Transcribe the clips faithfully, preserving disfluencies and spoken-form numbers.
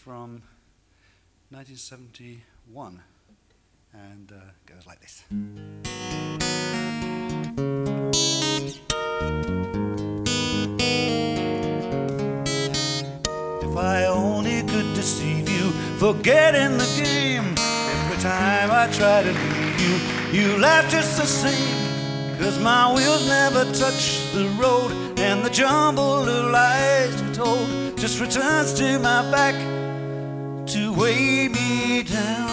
from nineteen seventy-one, and uh, goes like this. If I only could deceive you, forgetting the game. Every time I try to leave you, you laugh just the same. 'Cause my wheels never touch the road, and the jumble of lies we told just returns to my back to weigh me down.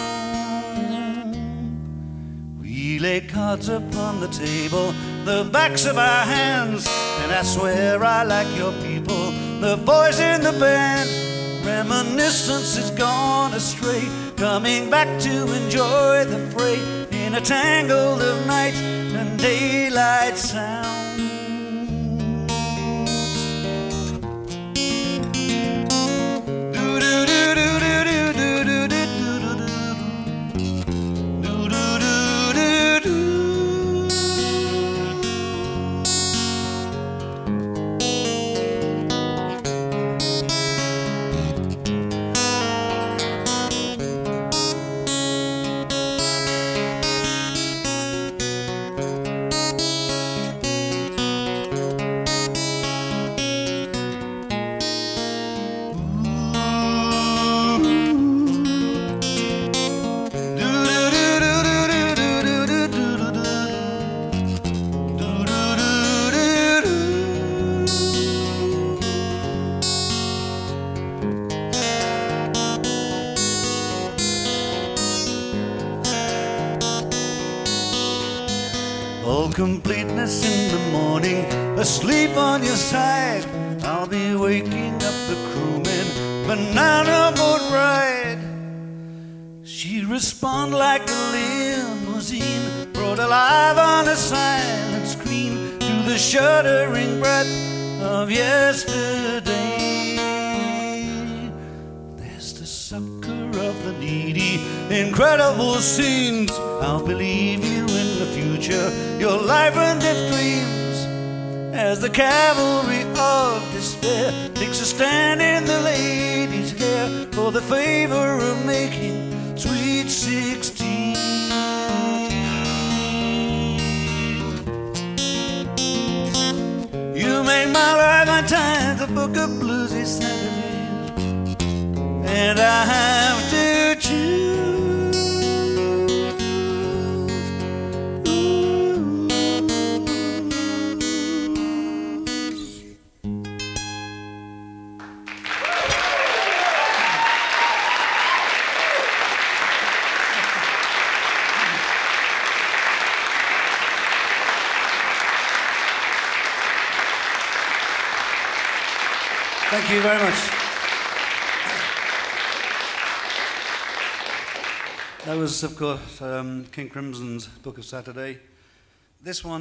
We lay cards upon the table, the backs of our hands, and I swear I like your people, the boys in the band. Reminiscence is gone astray, coming back to enjoy the fray in a tangle of night and daylight sounds. All completeness in the morning, asleep on your side. I'll be waking up the crewman, banana boat ride. She'd respond like a limousine, brought alive on a silent screen, to the shuddering breath of yesterday. There's the succor of the needy, incredible scenes. I'll believe you in the future, your life and death dreams, as the cavalry of despair takes a stand in the lady's hair for the favor of making sweet sixteen. You make my life my times, a book of bluesy Saturdays, and I have to choose. Thank you very much. That was, of course, um, King Crimson's Book of Saturday. This one